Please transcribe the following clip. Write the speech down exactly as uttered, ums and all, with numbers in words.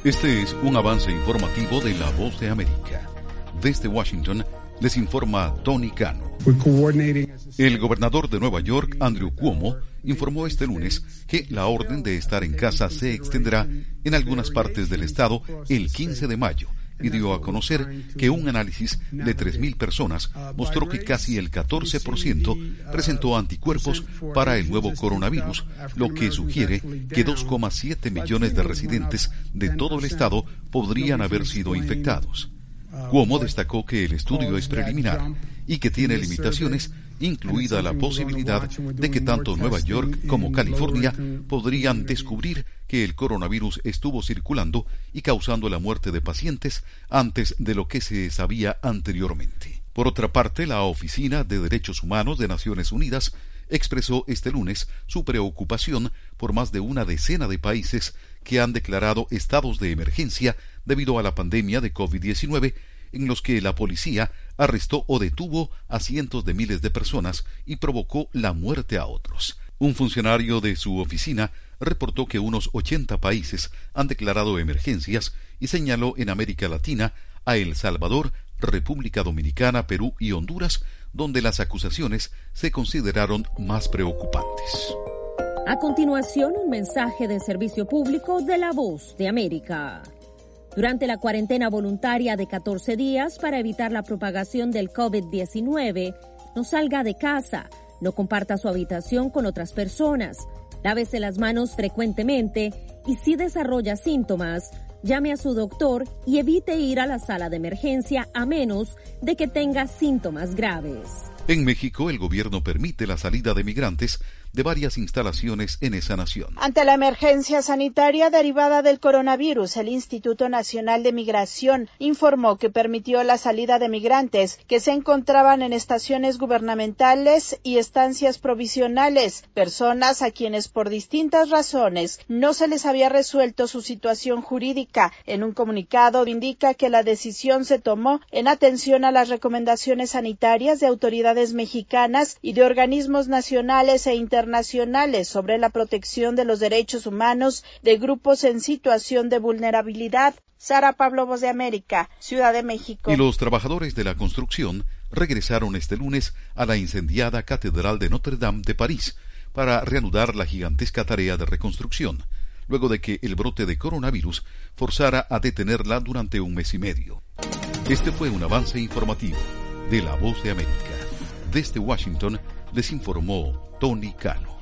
Este es un avance informativo de La Voz de América. Desde Washington les informa Tony Cano. El gobernador de Nueva York, Andrew Cuomo, informó este lunes que la orden de estar en casa se extenderá en algunas partes del estado el quince de mayo y dio a conocer que un análisis de tres mil personas mostró que casi el catorce por ciento presentó anticuerpos para el nuevo coronavirus, lo que sugiere que dos coma siete millones de residentes de todo el estado podrían haber sido infectados. Cuomo destacó que el estudio es preliminar y que tiene limitaciones, incluida la posibilidad de que tanto Nueva York como California podrían descubrir que el coronavirus estuvo circulando y causando la muerte de pacientes antes de lo que se sabía anteriormente. Por otra parte, la Oficina de Derechos Humanos de Naciones Unidas expresó este lunes su preocupación por más de una decena de países que han declarado estados de emergencia debido a la pandemia de COVID diecinueve, en los que la policía arrestó o detuvo a cientos de miles de personas y provocó la muerte a otros. Un funcionario de su oficina reportó que unos ochenta países han declarado emergencias y señaló en América Latina a El Salvador, República Dominicana, Perú y Honduras, donde las acusaciones se consideraron más preocupantes. A continuación, un mensaje de servicio público de La Voz de América. Durante la cuarentena voluntaria de catorce días para evitar la propagación del COVID diecinueve, no salga de casa, no comparta su habitación con otras personas, lávese las manos frecuentemente y si desarrolla síntomas, llame a su doctor y evite ir a la sala de emergencia a menos de que tenga síntomas graves. En México, el gobierno permite la salida de migrantes de varias instalaciones en esa nación. Ante la emergencia sanitaria derivada del coronavirus, el Instituto Nacional de Migración informó que permitió la salida de migrantes que se encontraban en estaciones gubernamentales y estancias provisionales, personas a quienes por distintas razones no se les había resuelto su situación jurídica. En un comunicado indica que la decisión se tomó en atención a las recomendaciones sanitarias de autoridades mexicanas y de organismos nacionales e internacionales internacionales sobre la protección de los derechos humanos de grupos en situación de vulnerabilidad. Sara Pablo, Voz de América, Ciudad de México. Y los trabajadores de la construcción regresaron este lunes a la incendiada Catedral de Notre Dame de París para reanudar la gigantesca tarea de reconstrucción, luego de que el brote de coronavirus forzara a detenerla durante un mes y medio. Este fue un avance informativo de La Voz de América. Desde Washington les informó Tony Cano.